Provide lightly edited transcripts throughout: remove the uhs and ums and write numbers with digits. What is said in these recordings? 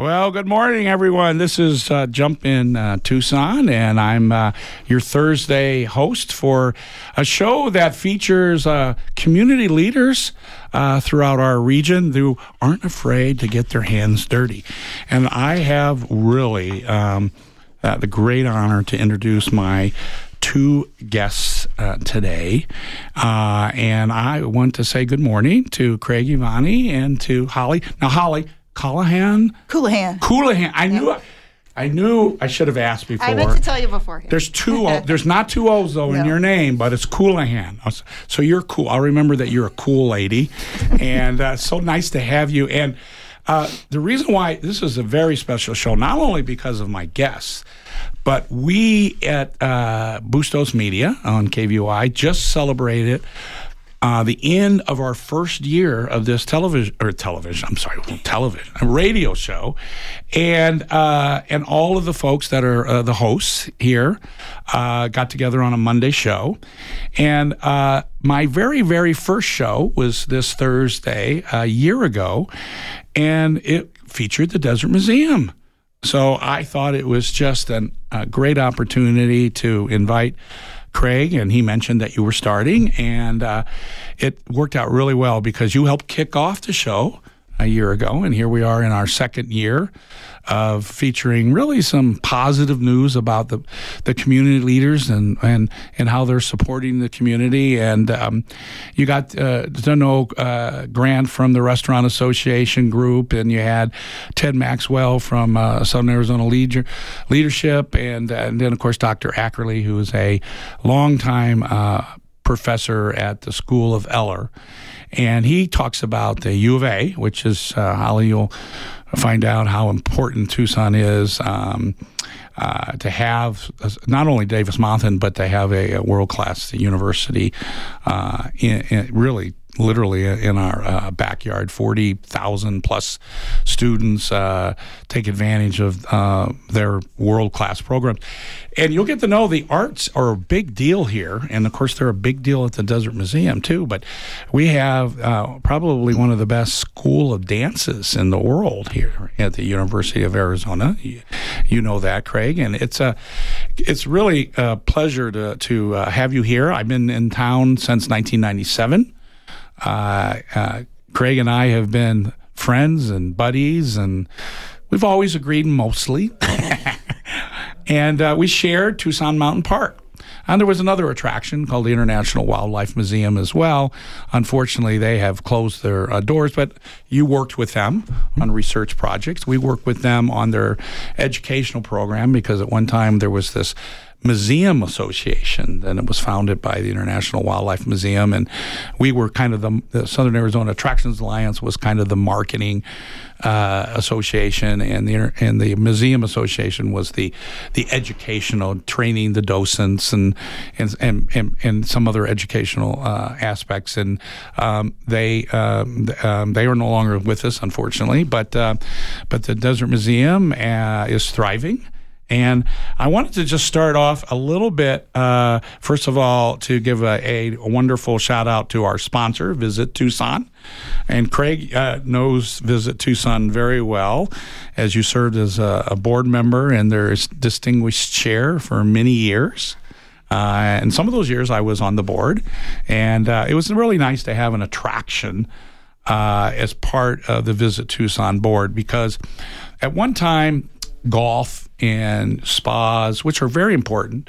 Well, good morning, everyone. This is Jump in Tucson, and I'm your Thursday host for a show that features community leaders throughout our region who aren't afraid to get their hands dirty. And I have really the great honor to introduce my two guests today. And I want to say good morning to Craig Ivani and to Holly. Now, Holly Callahan. Coulihan. I knew I should have asked before. I meant to tell you beforehand. There's there's not two O's though in your name, but it's Coulihan. So you're cool. I'll remember that you're a cool lady, and so nice to have you. And the reason why this is a very special show, not only because of my guests, but we at Bustos Media on KVOI just celebrated the end of our first year of this radio show, and all of the folks that are the hosts here got together on a Monday show, and my very, very first show was this Thursday a year ago, and it featured the Desert Museum. So I thought it was just a great opportunity to invite Craig, and he mentioned that you were starting, and it worked out really well because you helped kick off the show a year ago, and here we are in our second year of featuring really some positive news about the community leaders and how they're supporting the community. And you got to know Grant from the Restaurant Association group, and you had Ted Maxwell from Southern Arizona Leadership, and then, of course, Dr. Ackerley, who is a longtime professor at the School of Eller. And he talks about the U of A, which is, Holly, you'll find out how important Tucson is to have not only Davis Monthan, but to have a world-class university literally in our backyard. 40,000 plus students take advantage of their world-class programs. And you'll get to know the arts are a big deal here. And, of course, they're a big deal at the Desert Museum, too. But we have probably one of the best school of dances in the world here at the University of Arizona. You know that, Craig. And it's really a pleasure to have you here. I've been in town since 1997. Craig and I have been friends and buddies, and we've always agreed mostly. And we shared Tucson Mountain Park. And there was another attraction called the International Wildlife Museum as well. Unfortunately, they have closed their doors, but you worked with them on research projects. We worked with them on their educational program because at one time there was this Museum Association, and it was founded by the International Wildlife Museum, and we were kind of the Southern Arizona Attractions Alliance was kind of the marketing association, and the Museum Association was the educational, training the docents and some other educational aspects, and they are no longer with us, unfortunately, but the Desert Museum is thriving. And I wanted to just start off a little bit, first of all, to give a wonderful shout out to our sponsor, Visit Tucson. And Craig knows Visit Tucson very well, as you served as a board member and their distinguished chair for many years. And some of those years I was on the board. And it was really nice to have an attraction as part of the Visit Tucson board, because at one time, golf and spas, which are very important,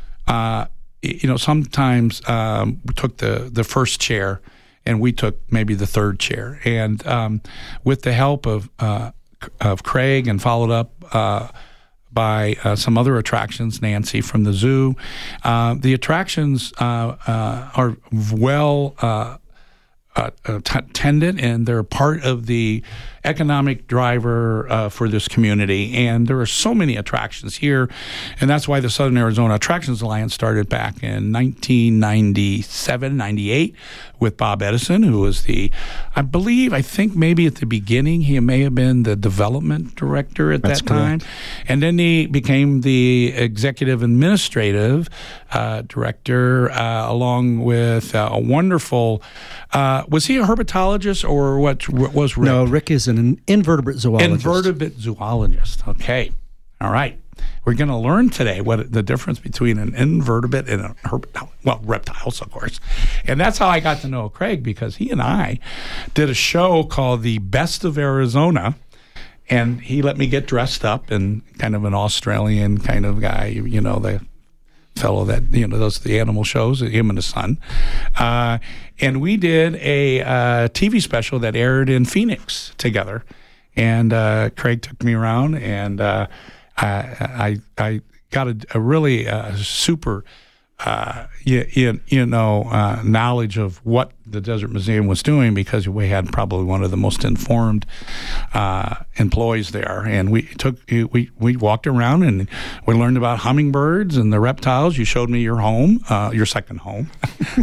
sometimes we took the first chair and we took maybe the third chair. And with the help of Craig and followed up by some other attractions, Nancy from the zoo, the attractions are well tended, and they're part of the economic driver for this community. And there are so many attractions here, and that's why the Southern Arizona Attractions Alliance started back in 1997, 98, with Bob Edison, who was I think maybe at the beginning he may have been the development director at that time. And then he became the executive administrative director along with a wonderful, was he a herpetologist or what was Rick? No, Rick is an invertebrate zoologist. Invertebrate zoologist. Okay. All right. We're going to learn today what the difference between an invertebrate and a herpetologist, well, reptiles, of course. And that's how I got to know Craig, because he and I did a show called The Best of Arizona, and he let me get dressed up in kind of an Australian kind of guy, the fellow that, does the animal shows, him and his son. And we did a TV special that aired in Phoenix together. And Craig took me around, and I got a really super, knowledge of what the Desert Museum was doing, because we had probably one of the most informed employees there, and we walked around and we learned about hummingbirds and the reptiles. You showed me your home, your second home,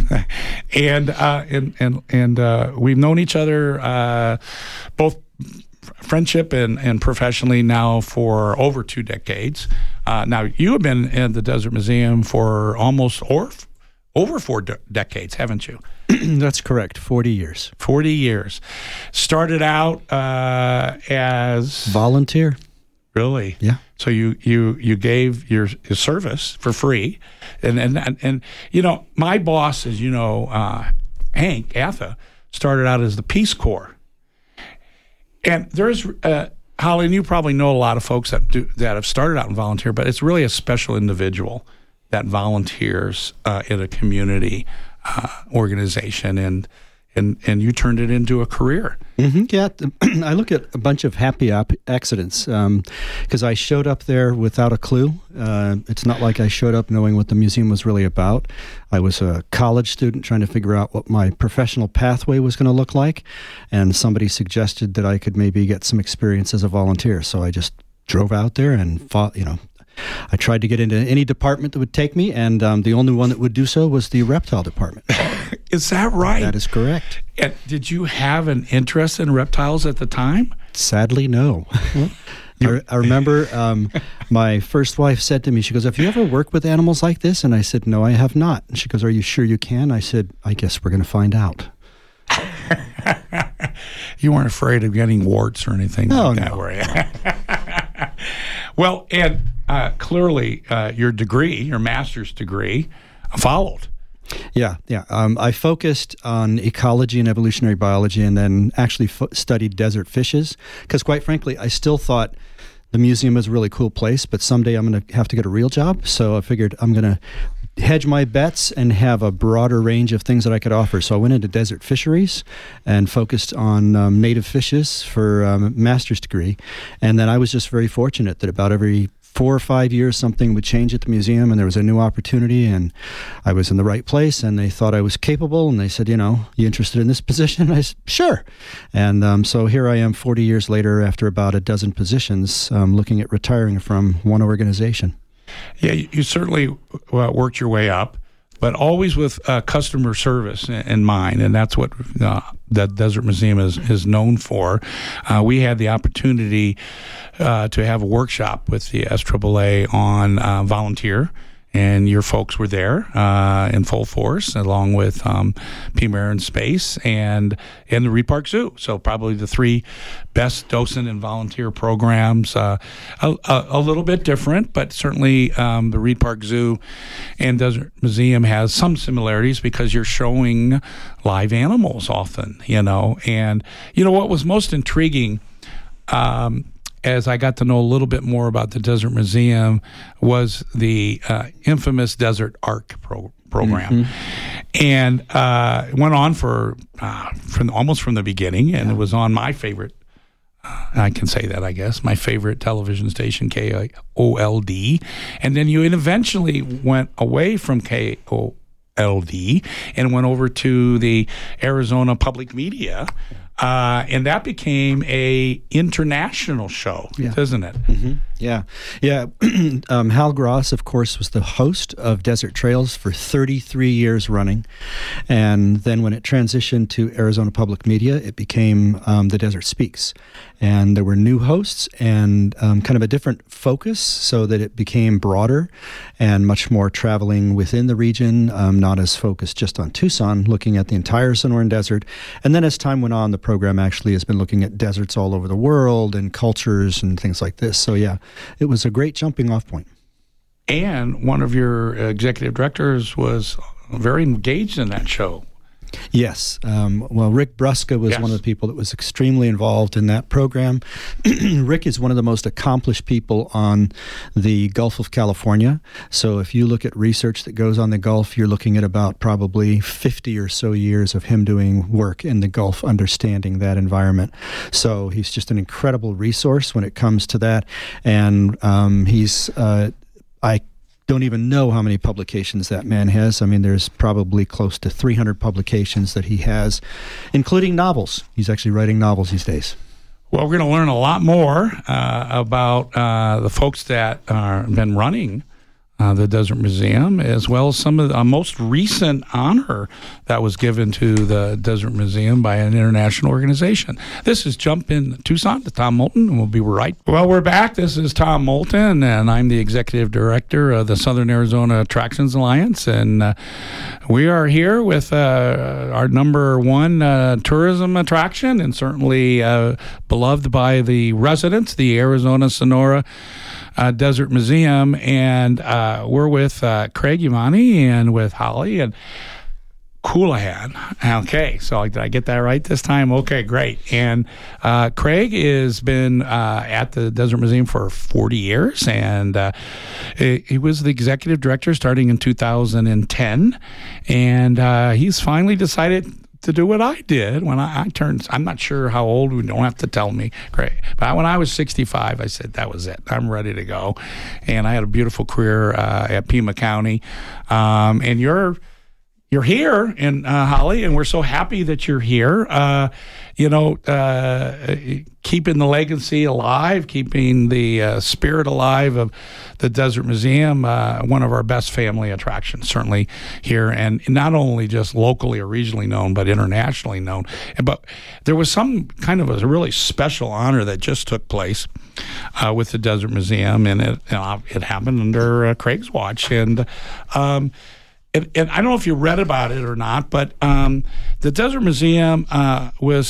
and we've known each other both friendship and professionally now for over 2 decades. Now, you have been in the Desert Museum for almost over 4 decades, haven't you? That's correct, 40 years. 40 years. Started out as... volunteer. Really? Yeah. So you gave your service for free. And my boss, as you know, Hank Atha, started out as the Peace Corps. And there's, Holly, and you probably know a lot of folks that have started out and volunteer, but it's really a special individual that volunteers in a community organization, and you turned it into a career. Mm-hmm. Yeah, I look at a bunch of happy accidents because I showed up there without a clue. It's not like I showed up knowing what the museum was really about. I was a college student trying to figure out what my professional pathway was going to look like, and somebody suggested that I could maybe get some experience as a volunteer. So I just drove out there and I tried to get into any department that would take me, and the only one that would do so was the reptile department. Is that right? That is correct. And did you have an interest in reptiles at the time? Sadly, no. I remember my first wife said to me, she goes, "Have you ever worked with animals like this?" And I said, "No, I have not." And she goes, "Are you sure you can?" I said, "I guess we're going to find out." You weren't afraid of getting warts or anything like that, no. were you? Well, and clearly your master's degree, followed. Yeah. I focused on ecology and evolutionary biology, and then actually studied desert fishes, because quite frankly, I still thought the museum is a really cool place, but someday I'm going to have to get a real job. So I figured I'm going to hedge my bets and have a broader range of things that I could offer. So I went into desert fisheries and focused on native fishes for a master's degree. And then I was just very fortunate that about every 4 or 5 years, something would change at the museum, and there was a new opportunity, and I was in the right place, and they thought I was capable, and they said, you interested in this position? And I said, sure. And so here I am 40 years later, after about a dozen positions, looking at retiring from one organization. Yeah, you certainly worked your way up, but always with customer service in mind, and that's what the Desert Museum is known for. We had the opportunity to have a workshop with the SAAA on volunteer, and your folks were there in full force, along with PMAR in Space and the Reed Park Zoo. So probably the 3 best docent and volunteer programs. A little bit different, but certainly the Reed Park Zoo and Desert Museum has some similarities, because you're showing live animals often, And what was most intriguing, as I got to know a little bit more about the Desert Museum, was the infamous Desert Ark program. Mm-hmm. And it went on for almost from the beginning, and it was on my favorite, I can say that, I guess, my favorite television station, KOLD. And then you eventually went away from KOLD and went over to the Arizona Public Media. And that became a international show, isn't it? Mm-hmm. Yeah. Hal Gross, of course, was the host of Desert Trails for 33 years running. And then when it transitioned to Arizona Public Media, it became The Desert Speaks. And there were new hosts and kind of a different focus so that it became broader and much more traveling within the region, not as focused just on Tucson, looking at the entire Sonoran Desert. And then as time went on, the program actually has been looking at deserts all over the world and cultures and things like this. So, yeah, it was a great jumping off point. And one of your executive directors was very engaged in that show. Yes. Well, Rick Brusca was one of the people that was extremely involved in that program. Rick is one of the most accomplished people on the Gulf of California. So if you look at research that goes on the Gulf, you're looking at about probably 50 or so years of him doing work in the Gulf, understanding that environment. So he's just an incredible resource when it comes to that. And I don't even know how many publications that man has. I mean, there's probably close to 300 publications that he has, including novels. He's actually writing novels these days. Well, we're going to learn a lot more about the folks that have been running the Desert Museum, as well as some of the most recent honor that was given to the Desert Museum by an international organization. This is Jump in Tucson to Tom Moulton, and we'll be right. Well, we're back. This is Tom Moulton, and I'm the executive director of the Southern Arizona Attractions Alliance, and we are here with our number one tourism attraction, and certainly beloved by the residents, the Arizona Sonora Desert Museum, and we're with Craig Yamani and with Holly and Coulihan. Okay, so did I get that right this time? Okay, great. And Craig has been at the Desert Museum for 40 years, and he was the executive director starting in 2010, and he's finally decided to do what I did when I turned, I'm not sure how old, you don't have to tell me, great. But when I was 65, I said, that was it. I'm ready to go. And I had a beautiful career at Pima County. And you're here, and Holly, and we're so happy that you're here. Keeping the legacy alive, keeping the spirit alive of the Desert Museum, one of our best family attractions, certainly here, and not only just locally or regionally known, but internationally known. But there was some kind of a really special honor that just took place with the Desert Museum, and it happened under Craig's watch, and I don't know if you read about it or not, but the Desert Museum was,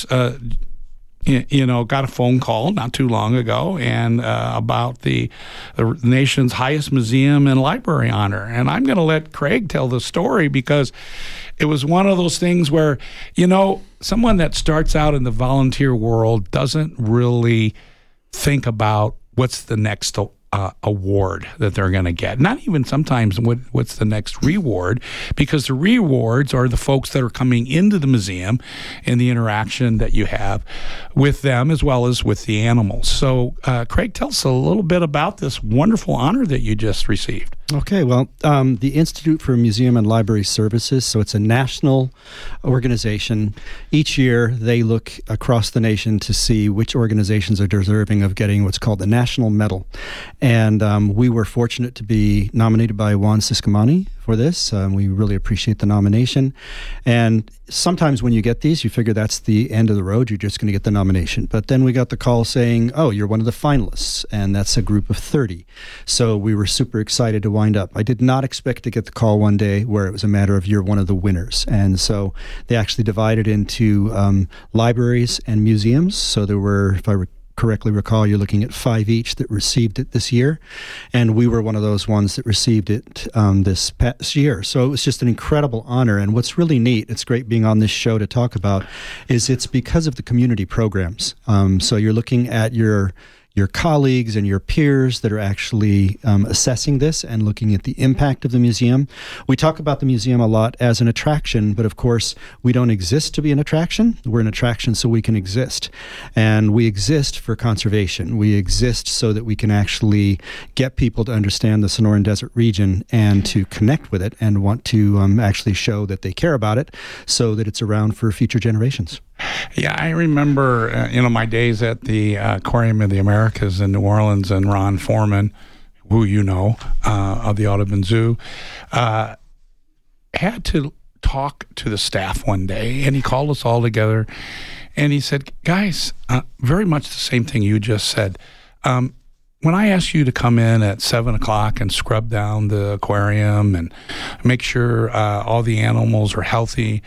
got a phone call not too long ago and about the nation's highest museum and library honor. And I'm going to let Craig tell the story because it was one of those things where, someone that starts out in the volunteer world doesn't really think about what's the next award that they're going to get. Not even sometimes what's the next reward, because the rewards are the folks that are coming into the museum and the interaction that you have with them as well as with the animals. So, Craig, tell us a little bit about this wonderful honor that you just received. Okay, well, the Institute for Museum and Library Services, so it's a national organization. Each year, they look across the nation to see which organizations are deserving of getting what's called the National Medal. And we were fortunate to be nominated by Juan Ciscomani for this. We really appreciate the nomination. And sometimes when you get these, you figure that's the end of the road. You're just going to get the nomination. But then we got the call saying, oh, you're one of the finalists. And that's a group of 30. So we were super excited to wind up. I did not expect to get the call one day where it was a matter of you're one of the winners. And so they actually divided into libraries and museums. So there were, if I correctly recall, you're looking at 5 each that received it this year, and we were one of those ones that received it this past year. So it was just an incredible honor, and what's really neat, it's great being on this show to talk about, is it's because of the community programs. So you're looking at your colleagues and your peers that are actually assessing this and looking at the impact of the museum. We talk about the museum a lot as an attraction, but of course, we don't exist to be an attraction. We're an attraction so we can exist. And we exist for conservation. We exist so that we can actually get people to understand the Sonoran Desert region and to connect with it and want to actually show that they care about it so that it's around for future generations. Yeah, I remember, my days at the Aquarium of the Americas in New Orleans, and Ron Foreman, who of the Audubon Zoo, had to talk to the staff one day, and he called us all together, and he said, guys, very much the same thing you just said. When I ask you to come in at 7 o'clock and scrub down the aquarium and make sure all the animals are healthy,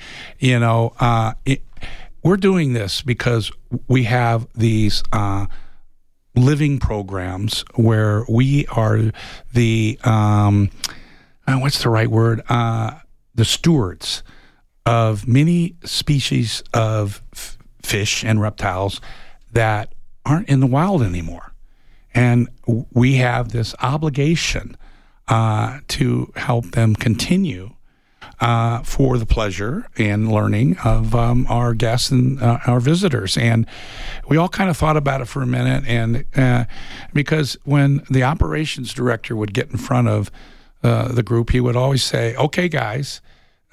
we're doing this because we have these living programs where we are the, what's the right word? The stewards of many species of fish and reptiles that aren't in the wild anymore. And we have this obligation to help them continue for the pleasure and learning of our guests and our visitors. And we all kind of thought about it for a minute, and because when the operations director would get in front of the group, he would always say, okay, guys,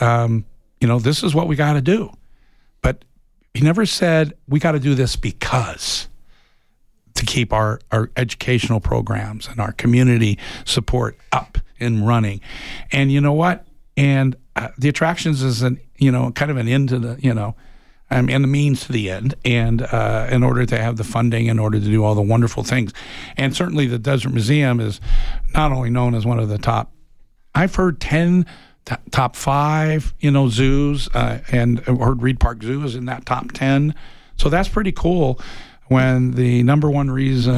this is what we got to do. But he never said, we got to do this because, to keep our educational programs and our community support up and running. And you know what? And the attractions is kind of an end to the, and the means to the end. And in order to have the funding, in order to do all the wonderful things. And certainly the Desert Museum is not only known as one of the top, I've heard 10 top 5, zoos, and heard Reed Park Zoo is in that top 10. So that's pretty cool when the number one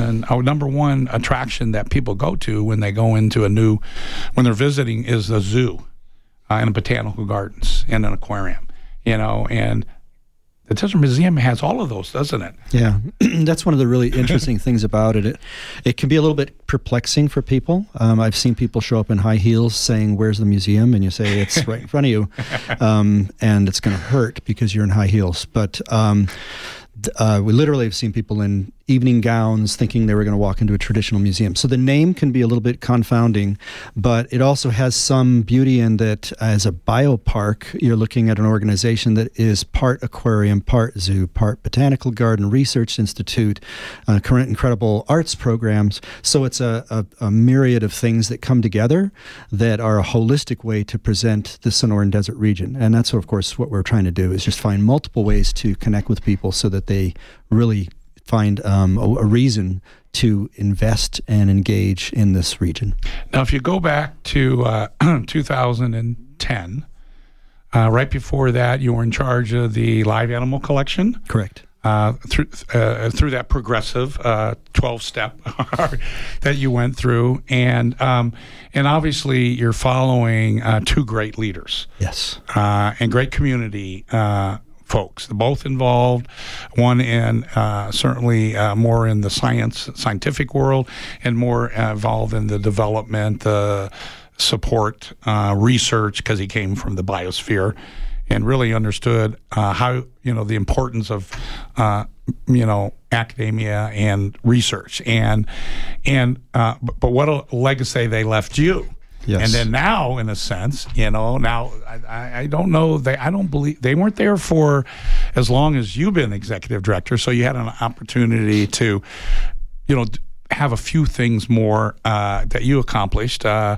attraction that people go to when they go into when they're visiting is the zoo and botanical gardens and an aquarium, and the Desert Museum has all of those, doesn't it? Yeah, that's one of the really interesting things about it. It can be a little bit perplexing for people. I've seen people show up in high heels saying, where's the museum? And you say, it's right in front of you. And it's going to hurt because you're in high heels. But we literally have seen people in evening gowns thinking they were going to walk into a traditional museum. So the name can be a little bit confounding, but it also has some beauty in that as a biopark, you're looking at an organization that is part aquarium, part zoo, part botanical garden, research institute, current incredible arts programs. So it's a myriad of things that come together that are a holistic way to present the Sonoran Desert region. And that's, of course, what we're trying to do, is just find multiple ways to connect with people so that they really find a reason to invest and engage in this region. Now, if you go back to 2010, right before that, you were in charge of the live animal collection. Correct. Through that progressive 12-step that you went through, and obviously you're following two great leaders. Yes. And great community folks, both involved, one in certainly more in the scientific world, and more involved in the development, support, research, because he came from the biosphere and really understood how, the importance of, academia and research, but what a legacy they left you. Yes. And then now, in a sense, now I don't know, I don't believe they weren't there for as long as you've been executive director. So you had an opportunity to, have a few things more that you accomplished. So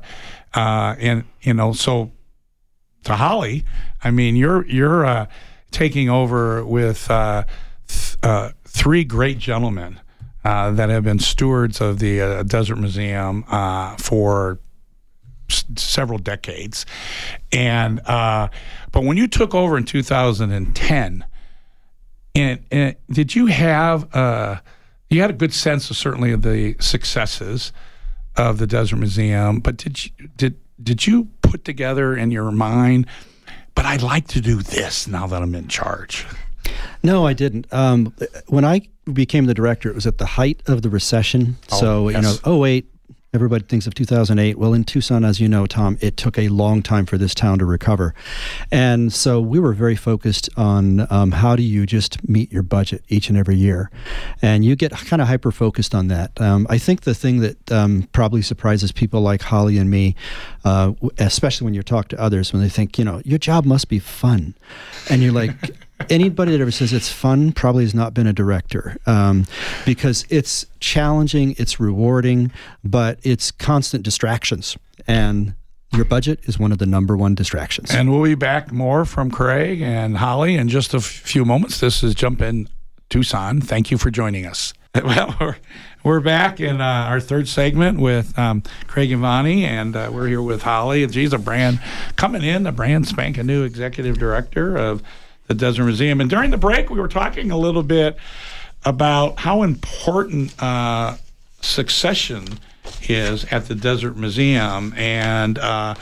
to Holly, I mean, you're taking over with three great gentlemen that have been stewards of the Desert Museum for several decades, and but when you took over in 2010, and did you have you had a good sense of certainly of the successes of the Desert Museum, but did you put together in your mind, but I'd like to do this now that I'm in charge? No, I didn't. When I became the director, it was at the height of the recession. So, yes. 2008, everybody thinks of 2008. Well, in Tucson, as you know, Tom, it took a long time for this town to recover. And so we were very focused on how do you just meet your budget each and every year. And you get kind of hyper-focused on that. I think the thing that probably surprises people like Holly and me, especially when you talk to others, when they think, your job must be fun. And you're like... Anybody that ever says it's fun probably has not been a director, because it's challenging, it's rewarding, but it's constant distractions. And your budget is one of the number one distractions. And we'll be back more from Craig and Holly in just a few moments. This is Jump In Tucson. Thank you for joining us. Well, we're back in our third segment with Craig and Vonnie, and we're here with Holly. She's a brand spanking new executive director of the Desert Museum. And during the break, we were talking a little bit about how important succession is at the Desert Museum. And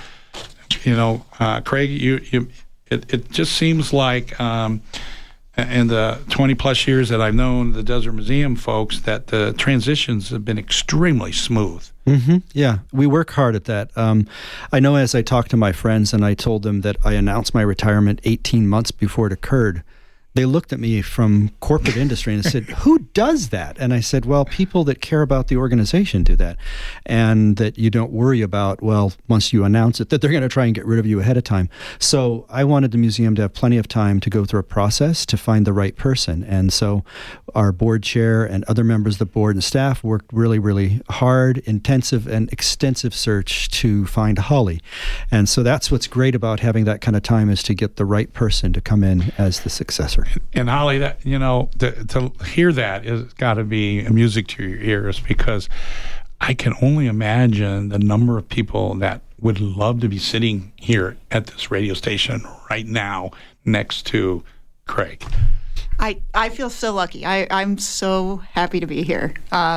Craig, it just seems like in the 20 plus years that I've known the Desert Museum folks, that the transitions have been extremely smooth. Mm-hmm. Yeah, we work hard at that. I know as I talked to my friends and I told them that I announced my retirement 18 months before it occurred, they looked at me from corporate industry and said, who does that? And I said, well, people that care about the organization do that. And that you don't worry about, well, once you announce it, that they're going to try and get rid of you ahead of time. So I wanted the museum to have plenty of time to go through a process to find the right person. And so our board chair and other members of the board and staff worked really, really hard, intensive and extensive search to find Holly. And so that's what's great about having that kind of time, is to get the right person to come in as the successor. And Holly, that to hear that has got to be music to your ears, because I can only imagine the number of people that would love to be sitting here at this radio station right now next to Craig. I feel so lucky. I'm so happy to be here.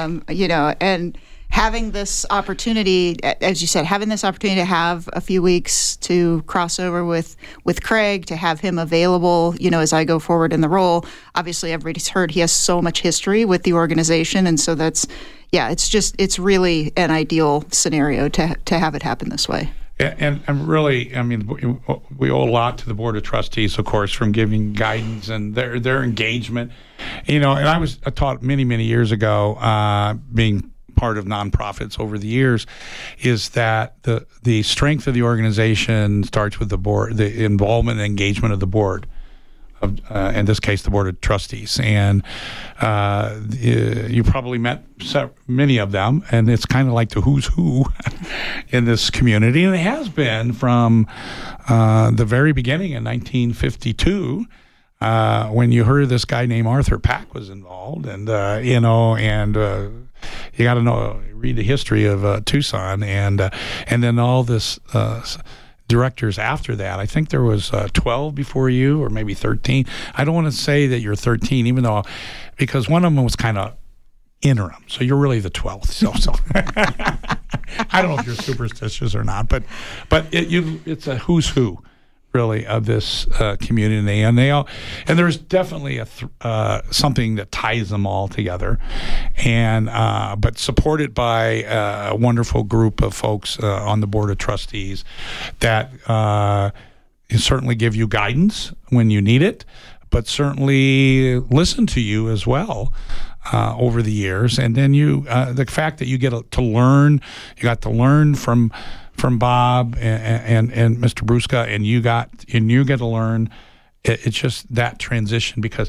And having this opportunity, as you said, to have a few weeks to cross over with Craig, to have him available, as I go forward in the role. Obviously, everybody's heard he has so much history with the organization, and so it's really an ideal scenario to have it happen this way. And really, I mean, we owe a lot to the Board of Trustees, of course, from giving guidance and their engagement. And I was taught many, many years ago, being part of nonprofits over the years, is that the strength of the organization starts with the board, the involvement and engagement of the board, in this case, the Board of Trustees. And you probably met many of them, and it's kind of like the who's who in this community. And it has been from the very beginning in 1952, when you heard this guy named Arthur Pack was involved. And, you got to read the history of Tucson, and then all this directors after that. I think there was 12 before you, or maybe 13. I don't want to say that you're 13, because one of them was kind of interim. So you're really the 12th. So I don't know if you're superstitious or not, but it's a who's who, really, of this community, and there's definitely something that ties them all together, and but supported by a wonderful group of folks on the Board of Trustees that certainly give you guidance when you need it, but certainly listen to you as well over the years. And then the fact that you got to learn from Bob and Mr. Brusca, and you get to learn. It's just that transition, because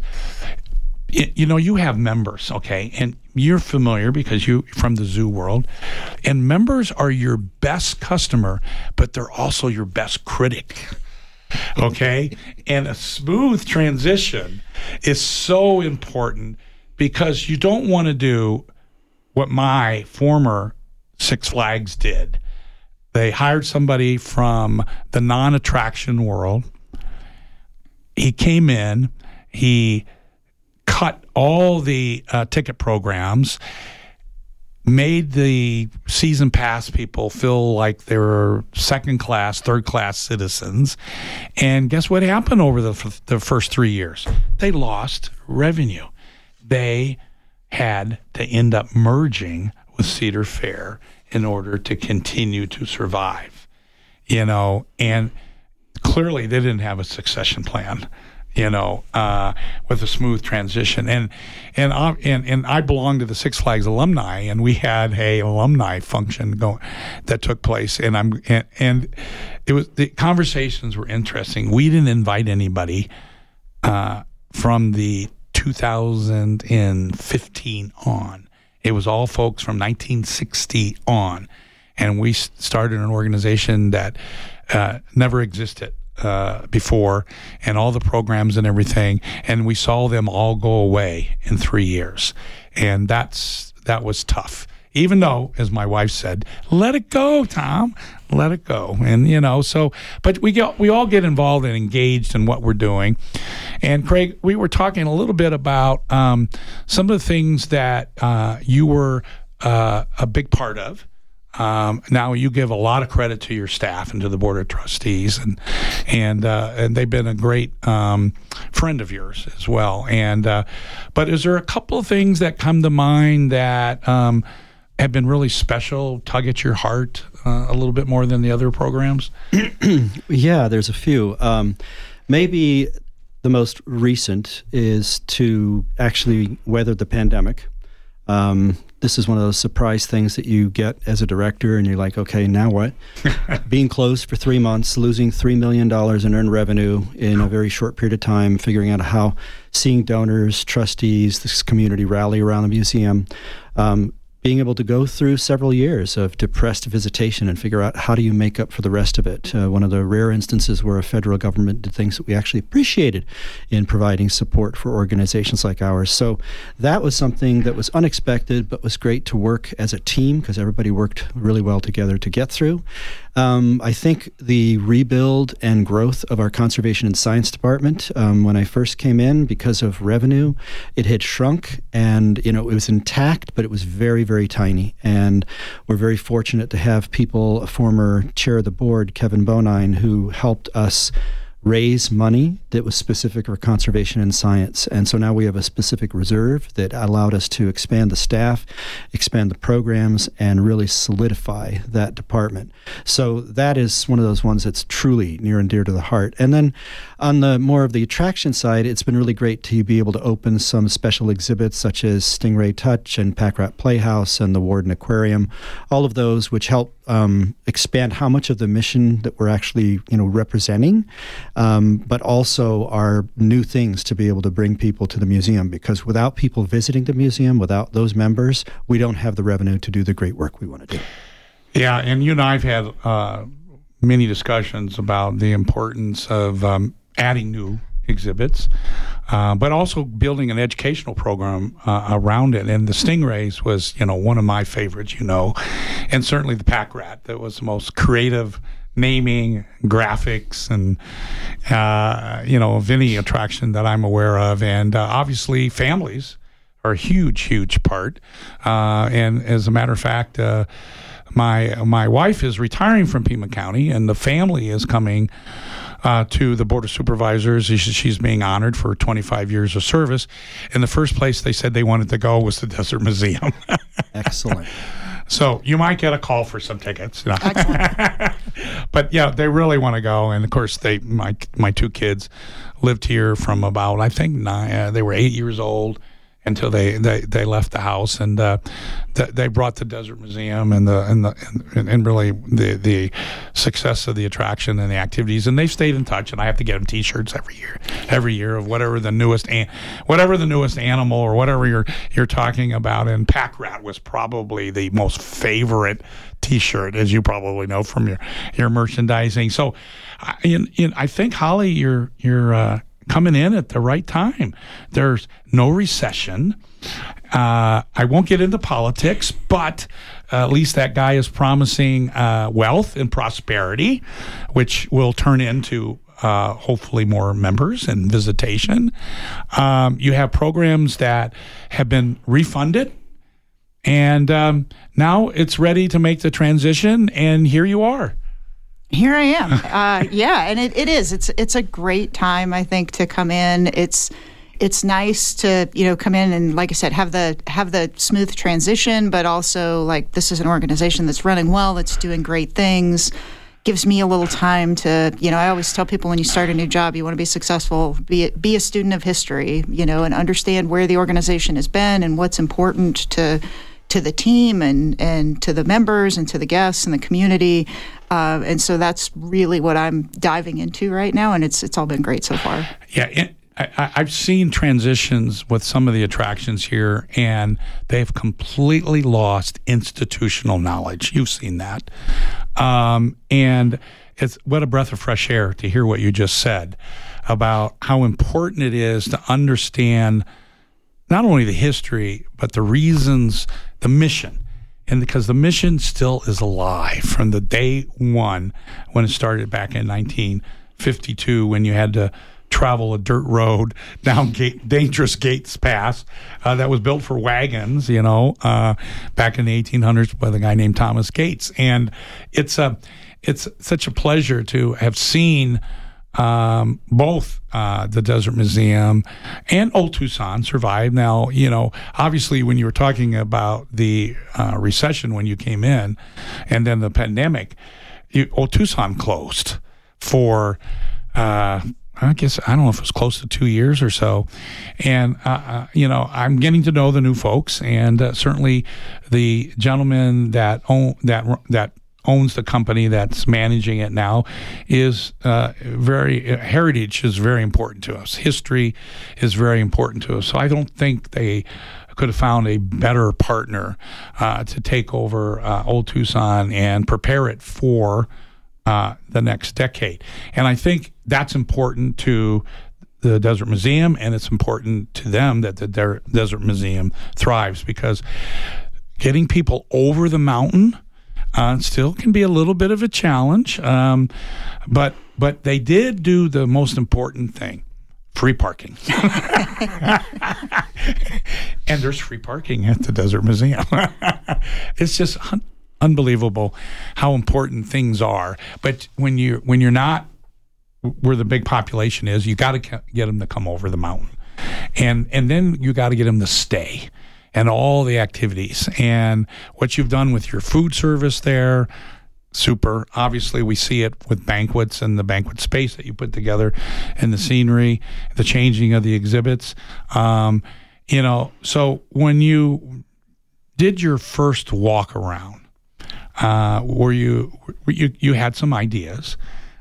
you have members, okay, and you're familiar because you from the zoo world, and members are your best customer, but they're also your best critic. Okay, and a smooth transition is so important, because you don't want to do what my former Six Flags did. They hired somebody from the non-attraction world. He came in, he cut all the ticket programs, made the season pass people feel like they were second-class, third-class citizens. And guess what happened over the first 3 years? They lost revenue. They had to end up merging with Cedar Fair in order to continue to survive, and clearly they didn't have a succession plan, with a smooth transition. And I belong to the Six Flags alumni, and we had a alumni function that took place, and it was, the conversations were interesting. We didn't invite anybody from the 2015 on. It was all folks from 1960 on. And we started an organization that never existed before, and all the programs and everything. And we saw them all go away in 3 years. And that was tough. Even though, as my wife said, let it go, Tom, let it go. And, but we all get involved and engaged in what we're doing. And Craig, we were talking a little bit about some of the things that you were a big part of. Now you give a lot of credit to your staff and to the board of trustees, and they've been a great friend of yours as well. And but is there a couple of things that come to mind that have been really special, tug at your heart a little bit more than the other programs? Yeah, there's a few. Maybe the most recent is to actually weather the pandemic. This is one of those surprise things that you get as a director, and you're like, okay, now what? Being closed for 3 months, losing $3 million in earned revenue in a very short period of time, figuring out how seeing donors, trustees, this community rally around the museum, being able to go through several years of depressed visitation and figure out how do you make up for the rest of it. One of the rare instances where a federal government did things that we actually appreciated in providing support for organizations like ours. So that was something that was unexpected, but was great to work as a team because everybody worked really well together to get through. I think the rebuild and growth of our conservation and science department, when I first came in, because of revenue, it had shrunk, and it was intact, but it was very, very tiny. And we're very fortunate to have people, a former chair of the board, Kevin Bonine, who helped us raise money that was specific for conservation and science. And so now we have a specific reserve that allowed us to expand the staff, expand the programs, and really solidify that department. So that is one of those ones that's truly near and dear to the heart. And then on the more of the attraction side, it's been really great to be able to open some special exhibits such as Stingray Touch and Pack Rat Playhouse and the Warden Aquarium, all of those which help expand how much of the mission that we're actually representing, but also are new things to be able to bring people to the museum, because without people visiting the museum, without those members, we don't have the revenue to do the great work we want to do. Yeah, and you and I have had many discussions about the importance of adding new exhibits, but also building an educational program around it. And the Stingrays was, one of my favorites, and certainly the Pack Rat, that was the most creative naming, graphics, and of any attraction that I'm aware of. And obviously families are a huge part. And as a matter of fact, my wife is retiring from Pima County, and the family is coming to the Board of Supervisors. She's being honored for 25 years of service. And the first place they said they wanted to go was the Desert Museum. Excellent. So you might get a call for some tickets. Excellent. But yeah, they really want to go. And of course, my two kids lived here from about, I think, they were 8 years old until they left the house, and they brought the Desert Museum and really the success of the attraction and the activities, and they've stayed in touch. And I have to get them T-shirts every year of whatever the newest animal or whatever you're talking about. And Pack Rat was probably the most favorite T-shirt, as you probably know from your merchandising. So, I think, Holly, you're coming in at the right time. There's no recession. I won't get into politics, but at least that guy is promising wealth and prosperity, which will turn into hopefully more members and visitation. You have programs that have been refunded, and now it's ready to make the transition, and here you are. Here I am. Yeah, and it is. It's a great time, I think, to come in. It's nice to come in and, like I said, have the smooth transition, but also this is an organization that's running well, that's doing great things. Gives me a little time to I always tell people, when you start a new job, you want to be successful, be a student of history, and understand where the organization has been and what's important to the team and to the members and to the guests and the community. And so that's really what I'm diving into right now, and it's all been great so far. Yeah, I've seen transitions with some of the attractions here, and they've completely lost institutional knowledge. You've seen that. And it's what a breath of fresh air to hear what you just said about how important it is to understand not only the history, but the reasons, the mission. And because the mission still is alive from the day one when it started back in 1952, when you had to travel a dirt road down dangerous Gates Pass that was built for wagons, back in the 1800s by the guy named Thomas Gates. And it's such a pleasure to have seen both the Desert Museum and Old Tucson survive. Now, obviously when you were talking about the recession when you came in and then the pandemic, Old Tucson closed for I guess, I don't know if it was close to 2 years or so. And, I'm getting to know the new folks, and certainly the gentleman that owns the company that's managing it now is heritage is very important to us. History is very important to us. So I don't think they could have found a better partner to take over Old Tucson and prepare it for the next decade. And I think that's important to the Desert Museum, and it's important to them that the Desert Museum thrives, because getting people over the mountain still can be a little bit of a challenge. But they did do the most important thing: free parking. And there's free parking at the Desert Museum. It's just unbelievable how important things are. But when you're not where the big population is, you got to get them to come over the mountain, and then you got to get them to stay, and all the activities and what you've done with your food service there. Super. Obviously, we see it with banquets and the banquet space that you put together, and the scenery, the changing of the exhibits. So when you did your first walk around, where you had some ideas,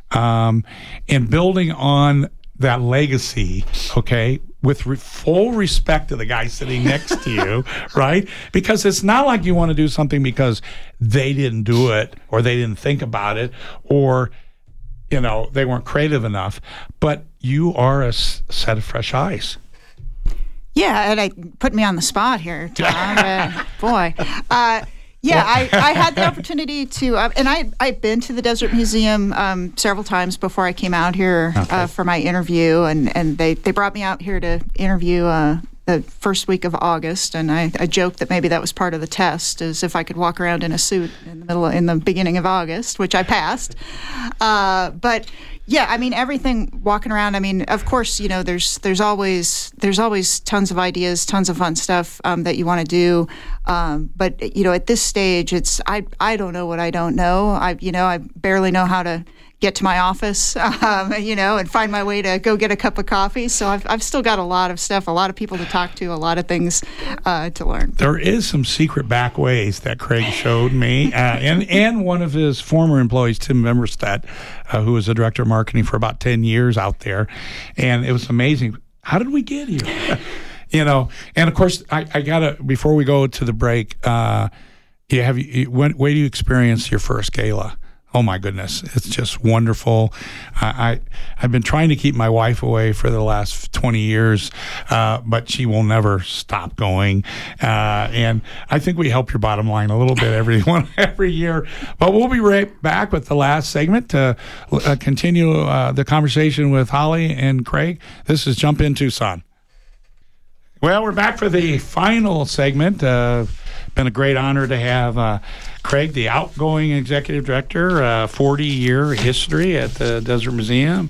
and building on that legacy, okay, with full respect to the guy sitting next to you, right? Because it's not like you want to do something because they didn't do it or they didn't think about it or, they weren't creative enough, but you are a set of fresh eyes. Yeah, and put me on the spot here, Tom. Boy. Yeah, I had the opportunity to, and I've been to the Desert Museum several times before I came out here for my interview, and they brought me out here to interview the first week of August, and I joked that maybe that was part of the test, is if I could walk around in a suit in the beginning of August, which I passed. But yeah, I mean, everything walking around. I mean, of course, there's always tons of ideas, tons of fun stuff that you want to do. But at this stage, it's I don't know what I don't know. I barely know how to get to my office, and find my way to go get a cup of coffee. So I've still got a lot of stuff, a lot of people to talk to, a lot of things to learn. There is some secret back ways that Craig showed me, and one of his former employees, Tim Memmerstedt, who was the director of marketing for about 10 years out there, and it was amazing. How did we get here? And of course, I gotta, before we go to the break, where do you experience your first gala? Oh my goodness, it's just wonderful. I've been trying to keep my wife away for the last 20 years, but she will never stop going. And I think we help your bottom line a little bit every year. But we'll be right back with the last segment to continue the conversation with Holly and Craig. This is Jump in Tucson. Well, we're back for the final segment. Been a great honor to have Craig, the outgoing executive director, 40-year history at the Desert Museum.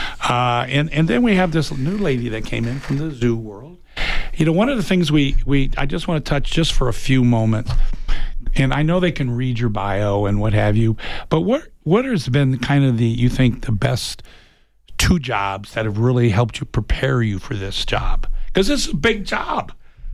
And then we have this new lady that came in from the zoo world. One of the things I just want to touch just for a few moments, and I know they can read your bio and what have you, but what has been kind of you think the best two jobs that have really helped you prepare you for this job? Because this is a big job.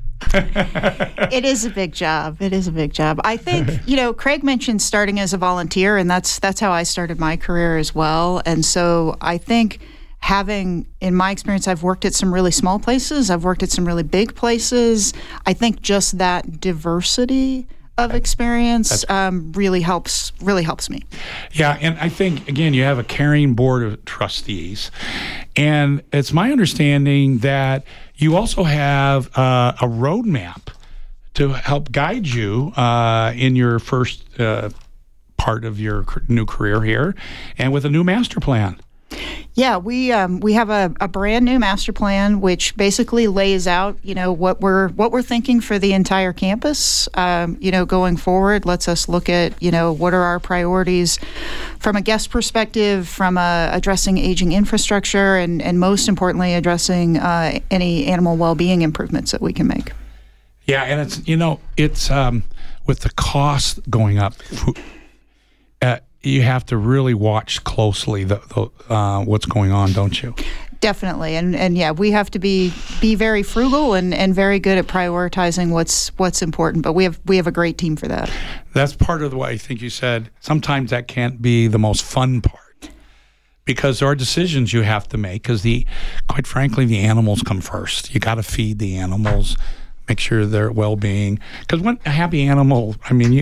It is a big job. I think, Craig mentioned starting as a volunteer, and that's how I started my career as well. And so I think having, in my experience, I've worked at some really small places. I've worked at some really big places. I think just that diversity of experience really helps me. Yeah, and I think, again, you have a caring board of trustees, and it's my understanding that you also have a roadmap to help guide you in your first part of your new career here, and with a new master plan. Yeah, we have a brand new master plan, which basically lays out, what we're thinking for the entire campus, going forward. Lets us look at, what are our priorities from a guest perspective, from addressing aging infrastructure, and most importantly, addressing any animal well-being improvements that we can make. Yeah, and it's with the cost going up. You have to really watch closely what's going on, don't you? Definitely, and yeah, we have to be very frugal and very good at prioritizing what's important. But we have a great team for that. That's part of what I think you said. Sometimes that can't be the most fun part, because there are decisions you have to make. Because quite frankly, the animals come first. You got to feed the animals. Make sure their well-being, because when a happy animal,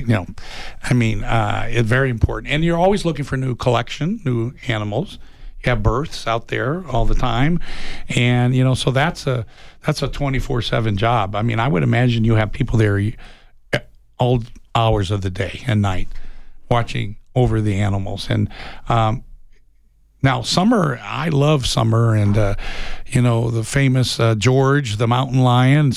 it's very important. And you're always looking for new new animals. You have births out there all the time, and so that's a 24/7 job. I mean, I would imagine you have people there all hours of the day and night watching over the animals. And now, summer, I love summer, and the famous George, the mountain lion.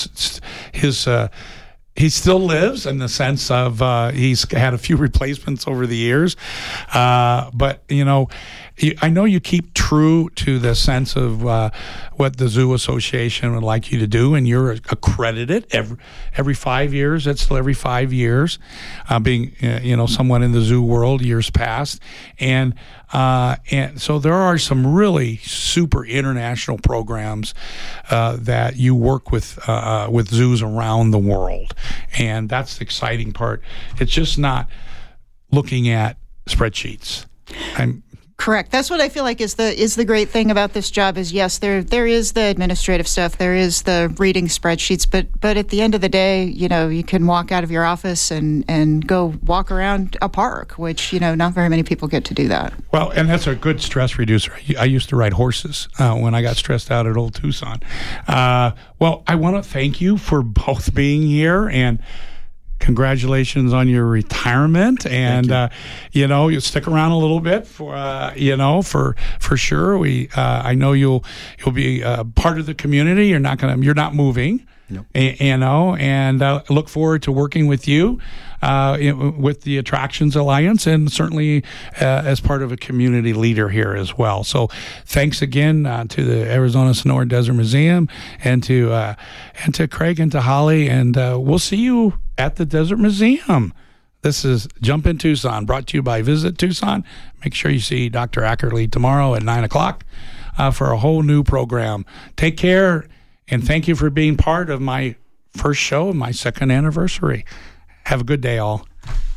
He still lives in the sense of he's had a few replacements over the years, but I know you keep true to the sense of what the Zoo Association would like you to do, and you're accredited every 5 years. That's still every 5 years, being someone in the zoo world years past, and so there are some really super international programs that you work with zoos around the world, and that's the exciting part. It's just not looking at spreadsheets. Correct. That's what I feel like is the great thing about this job is, yes, there is the administrative stuff, there is the reading spreadsheets, but at the end of the day, you can walk out of your office and go walk around a park, which, not very many people get to do that. Well, and that's a good stress reducer. I used to ride horses when I got stressed out at Old Tucson. Well, I want to thank you for both being here, and congratulations on your retirement, and you stick around a little bit for sure. I know you'll be part of the community. You're not moving. Nope. And look forward to working with you with the Attractions Alliance, and certainly as part of a community leader here as well. So thanks again to the Arizona Sonoran Desert Museum, and to Craig and to Holly, and we'll see you at the Desert Museum. This is Jump in Tucson, brought to you by Visit Tucson. Make sure you see Dr. Ackerley tomorrow at 9 o'clock for a whole new program. Take care, and thank you for being part of my first show of my second anniversary. Have a good day, all.